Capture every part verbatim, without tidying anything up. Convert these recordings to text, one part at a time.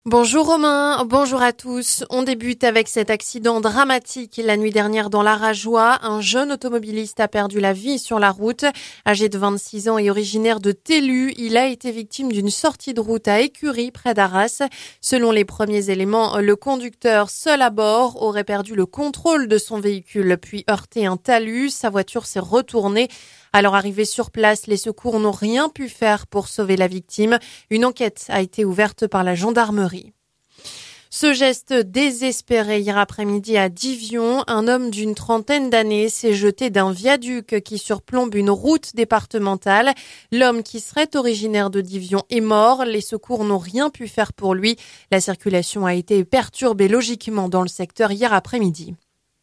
Bonjour Romain, bonjour à tous. On débute avec cet accident dramatique la nuit dernière dans l'Arajois. Un jeune automobiliste a perdu la vie sur la route. Âgé de vingt-six ans et originaire de Tellu, il a été victime d'une sortie de route à Écurie près d'Arras. Selon les premiers éléments, le conducteur seul à bord aurait perdu le contrôle de son véhicule puis heurté un talus. Sa voiture s'est retournée. Alors arrivés sur place, les secours n'ont rien pu faire pour sauver la victime. Une enquête a été ouverte par la gendarmerie. Ce geste désespéré hier après-midi à Divion, un homme d'une trentaine d'années s'est jeté d'un viaduc qui surplombe une route départementale. L'homme qui serait originaire de Divion est mort. Les secours n'ont rien pu faire pour lui. La circulation a été perturbée logiquement dans le secteur hier après-midi.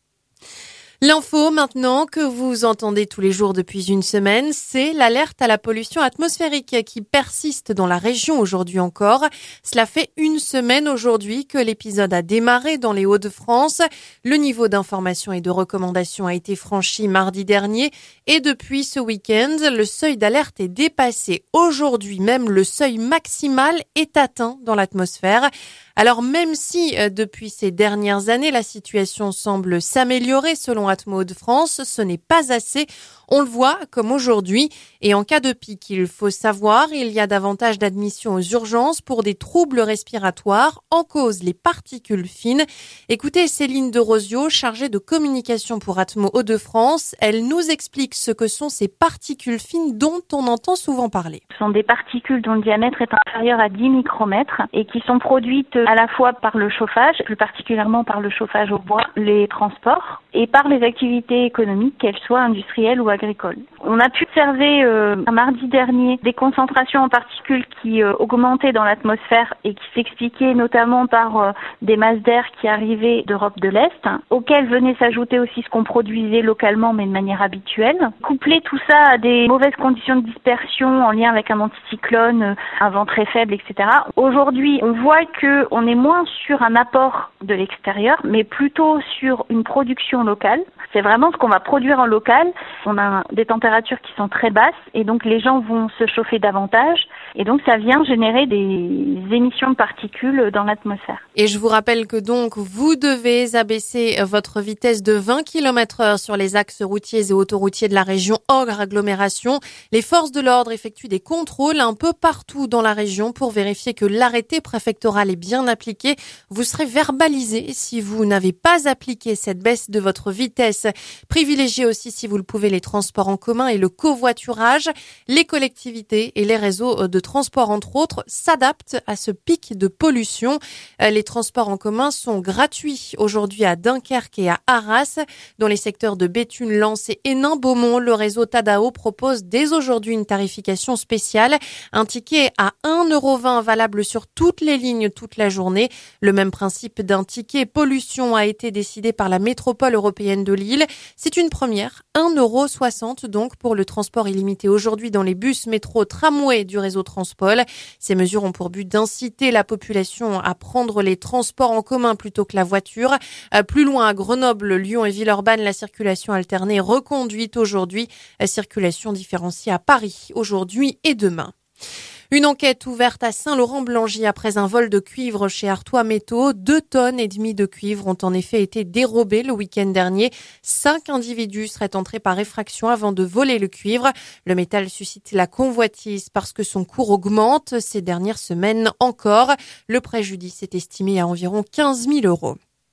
L'info maintenant que vous entendez tous les jours depuis une semaine, c'est l'alerte à la pollution atmosphérique qui persiste dans la région aujourd'hui encore. Cela fait une semaine aujourd'hui que l'épisode a démarré dans les Hauts-de-France. Le niveau d'information et de recommandation a été franchi mardi dernier et depuis ce week-end, le seuil d'alerte est dépassé. Aujourd'hui même, le seuil maximal est atteint dans l'atmosphère. Alors même si euh, depuis ces dernières années, la situation semble s'améliorer selon Atmo de France, ce n'est pas assez. On le voit comme aujourd'hui. Et en cas de pic, il faut savoir, il y a davantage d'admissions aux urgences pour des troubles respiratoires, en cause les particules fines. Écoutez Céline de Rosio, chargée de communication pour Atmo Hauts-de-France. Elle nous explique ce que sont ces particules fines dont on entend souvent parler. Ce sont des particules dont le diamètre est inférieur à dix micromètres et qui sont produites à la fois par le chauffage, plus particulièrement par le chauffage au bois, les transports, et par les activités économiques, qu'elles soient industrielles ou agricoles. On a pu observer euh, mardi dernier des concentrations en particules qui euh, augmentaient dans l'atmosphère et qui s'expliquaient notamment par euh, des masses d'air qui arrivaient d'Europe de l'Est, hein, auxquelles venait s'ajouter aussi ce qu'on produisait localement mais de manière habituelle. Coupler tout ça à des mauvaises conditions de dispersion en lien avec un anticyclone, euh, un vent très faible, et cetera. Aujourd'hui, on voit que on est moins sur un apport de l'extérieur, mais plutôt sur une production locale. C'est vraiment ce qu'on va produire en local. On a des températures qui sont très basses et donc les gens vont se chauffer davantage et donc ça vient générer des émissions de particules dans l'atmosphère. Et je vous rappelle que donc vous devez abaisser votre vitesse de vingt kilomètres heure sur les axes routiers et autoroutiers de la région hors agglomération. Les forces de l'ordre effectuent des contrôles un peu partout dans la région pour vérifier que l'arrêté préfectoral est bien appliqué. Vous serez verbalisé si vous n'avez pas appliqué cette baisse de votre vitesse. Privilégiez aussi, si vous le pouvez, les transports en commun et le covoiturage. Les collectivités et les réseaux de transport, entre autres, s'adaptent à ce pic de pollution. Les transports en commun sont gratuits aujourd'hui à Dunkerque et à Arras. Dans les secteurs de Béthune, Lens et Hénin-Beaumont, le réseau Tadao propose dès aujourd'hui une tarification spéciale. Un ticket à un euro vingt valable sur toutes les lignes toute la journée. Le même principe d'un ticket pollution a été décidé par la métropole européenne de Lille. C'est une première, un euro soixante donc pour le transport illimité aujourd'hui dans les bus, métro, tramway du réseau Transpol. Ces mesures ont pour but d'inciter la population à prendre les transports en commun plutôt que la voiture. Plus loin à Grenoble, Lyon et Villeurbanne, la circulation alternée est reconduite aujourd'hui. Circulation différenciée à Paris aujourd'hui et demain. Une enquête ouverte à Saint-Laurent-Blangy après un vol de cuivre chez Artois Métaux. Deux tonnes et demie de cuivre ont en effet été dérobées le week-end dernier. Cinq individus seraient entrés par effraction avant de voler le cuivre. Le métal suscite la convoitise parce que son cours augmente ces dernières semaines encore. Le préjudice est estimé à environ quinze mille euros.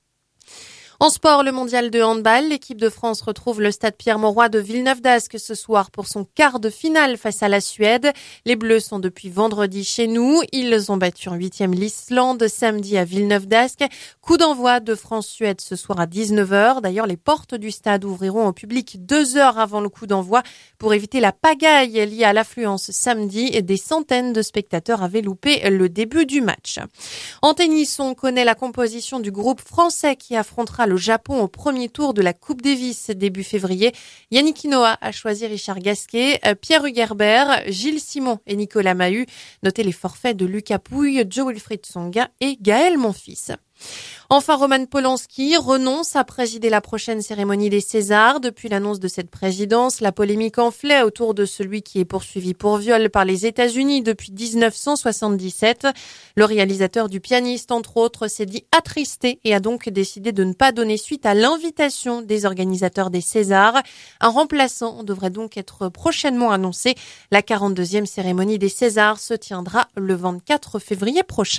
En sport, le mondial de handball, l'équipe de France retrouve le stade Pierre-Mauroy de Villeneuve-d'Ascq ce soir pour son quart de finale face à la Suède. Les Bleus sont depuis vendredi chez nous. Ils ont battu en huitième l'Islande samedi à Villeneuve-d'Ascq. Coup d'envoi de France-Suède ce soir à dix-neuf heures. D'ailleurs, les portes du stade ouvriront au public deux heures avant le coup d'envoi pour éviter la pagaille liée à l'affluence samedi. Et des centaines de spectateurs avaient loupé le début du match. En tennis, on connaît la composition du groupe français qui affrontera le Japon au premier tour de la Coupe Davis début février. Yannick Noah a choisi Richard Gasquet, Pierre Hugerbert, Gilles Simon et Nicolas Mahut. Notez les forfaits de Lucas Pouille, Joe Wilfried Tsonga et Gaël Monfils. Enfin, Roman Polanski renonce à présider la prochaine cérémonie des Césars. Depuis l'annonce de cette présidence, la polémique enflait autour de celui qui est poursuivi pour viol par les États-Unis depuis dix-neuf cent soixante-dix-sept. Le réalisateur du Pianiste, entre autres, s'est dit attristé et a donc décidé de ne pas donner suite à l'invitation des organisateurs des Césars. Un remplaçant devrait donc être prochainement annoncé. La quarante-deuxième cérémonie des Césars se tiendra le vingt-quatre février prochain.